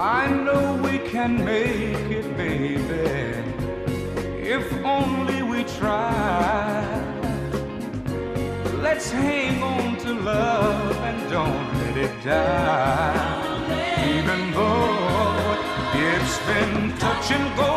I know we can make it, baby, if only we try. Let's hang on to love and don't let it die. Even though it's been touch and go